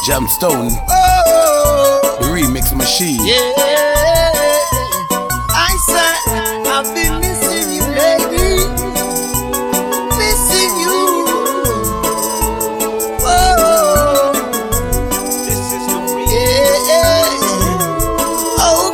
Jamstone, the remix machine. Yeah, I said I've been missing you, baby, missing you. Oh, this is the remix. Yeah, oh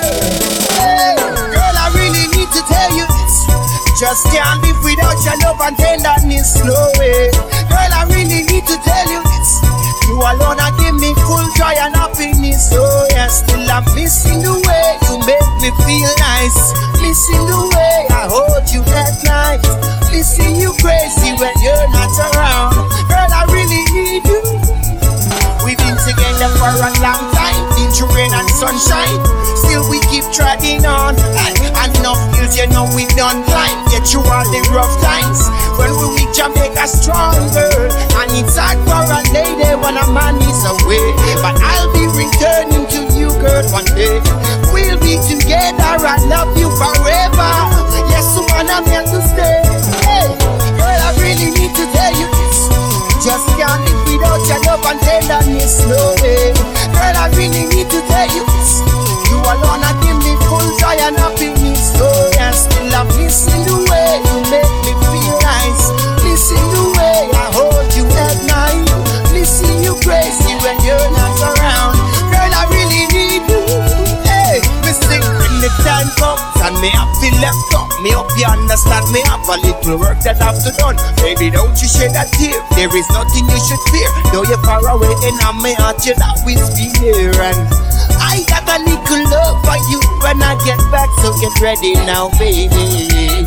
girl, I really need to tell you this. Just can't live without your love and tenderness, no way. Girl, I really need to tell you this. You alone are give me full joy and happiness. Oh yes, still I'm missing the way you make me feel nice. Missing the way I hold you at night. Missing you crazy when you're not around. Girl, I really need you. We've been together for a long time, in rain and sunshine. Still we keep treading on. And enough years, you know we've done life. Get through all the rough times. When we reach Jamaica stronger. And it's hard for a lady when a man is away. But I'll be returning to you, girl, one day. We'll be together, I love you forever. Yes, woman, I'm here to stay. Hey, girl, I really need to tell you this. Just can't live without your love and tenderness, no way. Girl, I really need to tell you this. You alone are give me full joy and happiness. Oh yes, still I'm missing the way you make me feel nice. Missing the way I hold you at night. Missing you crazy when you're not around. Girl, I really need you. Hey, missing when the time comes and me have to left up. Me hope you understand me have a little work that I've to done. Baby, don't you shed a tear. There is nothing you should fear. Though you're far away and on my heart, you'll always be here. And I got a little love for you when I get back, so get ready now, baby.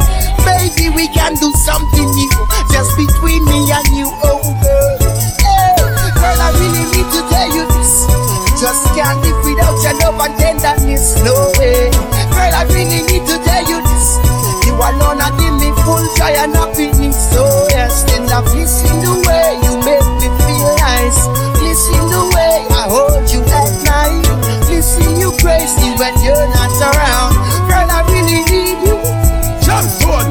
Baby, we can do something new, just between me and you, oh girl. Hey, girl, I really need to tell you this. Just can't live without your love and tenderness, no way. Girl, I really need to tell you this. You alone are give me full joy and happiness. So yes, still I'm missing the way you make me feel nice. Missing the way I hold you at night. Missing you crazy when you're not around. Girl, I really need you. Jamstone.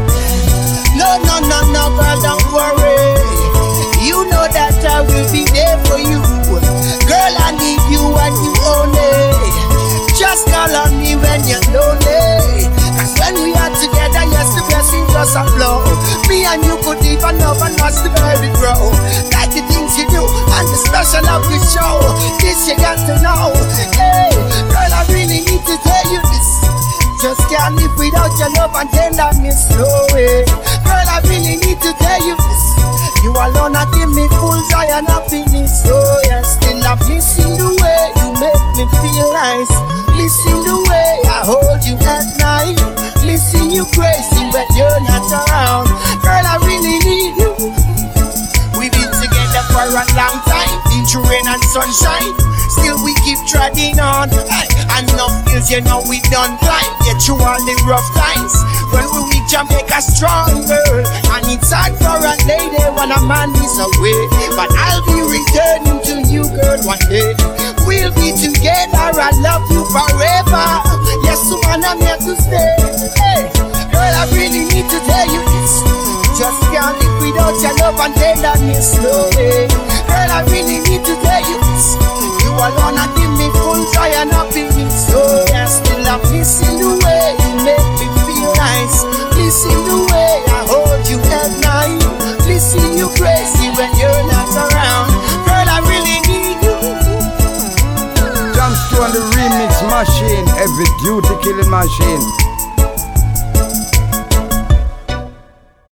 No, girl, don't worry. You know that I will be there for you. Girl, I need you and you only. Just call on me when you're lonely. Cause when we are together, yes, the blessing just a flow. Me and you could even love and watch the baby grow. Like the things you do and the special of the show. This you got to know. Hey, girl, I really need to tell you this. Just can't live without your love and tenderness, no way. Girl, I really need to tell you this. You alone are give me full joy and happiness. Oh yes, still I'm missing the way you make me feel nice. Missing the way I hold you at night. Missing you crazy when you're not around. Girl, I really need you. We've been together for a long time, in rain and sunshine. Still we keep treading on. And enough years, you know we've done climb. Get through all the rough times. When we reach Jamaica stronger. And it's hard for a lady when a man is away. But I'll be returning to you, girl, one day. We'll be together, I love you forever. Yes, woman, I'm here to stay. Hey, girl, I really need to tell you this. Just can't live without your love and tenderness, no way. Girl, I really need to tell you this. You alone are give me full joy and happiness. Oh yes, still I'm missing the way you make me feel nice. Missing the way I hold you at night. Missing you crazy when you're not around. Girl, I really need you. Jamstone, the remix machine, every duty killing machine.